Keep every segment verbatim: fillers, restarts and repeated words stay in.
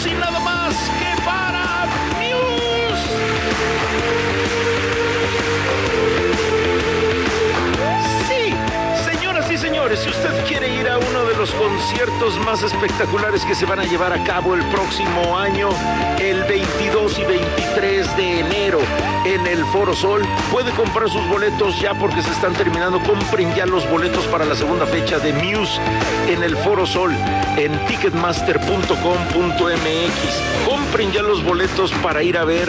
y nada más que para Muse. Sí, señoras y señores, si usted quiere ir a uno de los conciertos más espectaculares que se van a llevar a cabo el próximo año, el veintidós y veintitrés de enero, en el Foro Sol, puede comprar sus boletos ya porque se están terminando. Compren ya los boletos para la segunda fecha de Muse en el Foro Sol, en ticketmaster punto com punto m x. Compren ya los boletos para ir a ver,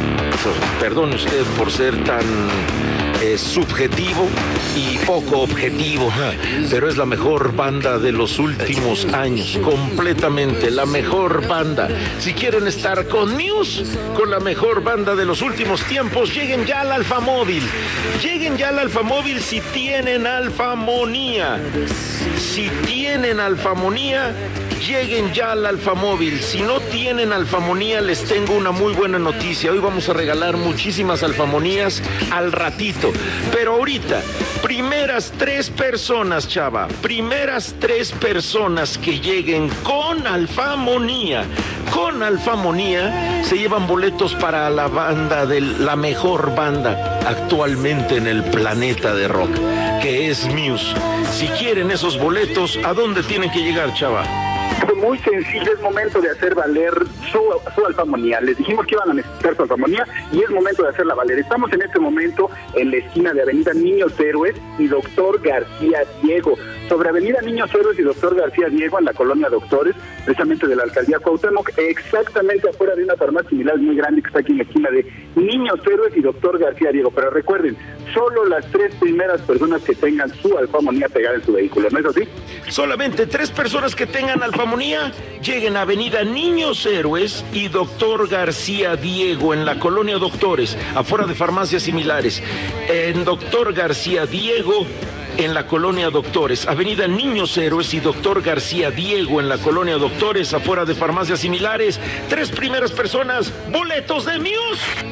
perdone usted por ser tan eh, subjetivo y poco objetivo, pero es la mejor banda de los últimos años, completamente la mejor banda. Si quieren estar con Muse, con la mejor banda de los últimos tiempos, lleguen ya al Alfamóvil. Lleguen ya al Alfamóvil si tienen alfamonía. Si tienen alfamonía, lleguen ya al Alfamóvil. Si no tienen alfamonía, les tengo una muy buena noticia. Hoy vamos a regalar muchísimas alfamonías al ratito. Pero ahorita, primeras tres personas, chava, primeras tres personas que lleguen con alfamonía, con alfamonía, se llevan boletos para la banda de la mejor banda actualmente en el planeta de rock, que es Muse. Si quieren esos boletos, ¿a dónde tienen que llegar, chava? Muy sencillo, es momento de hacer valer su, su alfamonía. Les dijimos que iban a necesitar su alfamonía y es momento de hacerla valer. Estamos en este momento en la esquina de Avenida Niños Héroes y Doctor García Diego. Sobre Avenida Niños Héroes y Doctor García Diego, en la colonia Doctores, precisamente de la alcaldía Cuauhtémoc, exactamente afuera de una farmacia similar muy grande que está aquí en la esquina de Niños Héroes y Doctor García Diego. Pero recuerden, solo las tres primeras personas que tengan su alfamonía pegada en su vehículo, ¿no es así? Solamente tres personas que tengan alfamonía lleguen a Avenida Niños Héroes y Doctor García Diego en la colonia Doctores, afuera de farmacias similares. En Doctor García Diego, en la colonia Doctores, Avenida Niños Héroes y Doctor García Diego en la colonia Doctores, afuera de farmacias similares. Tres primeras personas, boletos de Muse.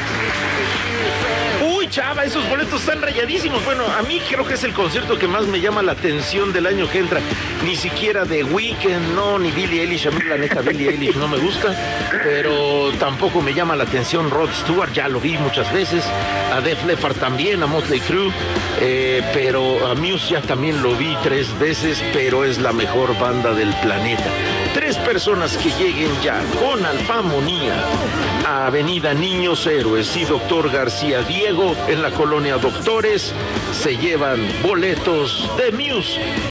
Uy, chava, esos boletos están rayadísimos. Bueno, a mí creo que es el concierto que más me llama la atención del año que entra. Ni siquiera The Weeknd, no, ni Billie Eilish. A mí la neta Billie Eilish no me gusta, pero tampoco me llama la atención Rod Stewart, ya lo vi muchas veces. A Def Leppard también, a Motley Crue, eh, pero a Muse ya también lo vi tres veces, pero es la mejor banda del planeta. Tres personas que lleguen ya con alfamonía a Avenida Niños Héroes y Doctor García Diego en la colonia Doctores se llevan boletos de Muse.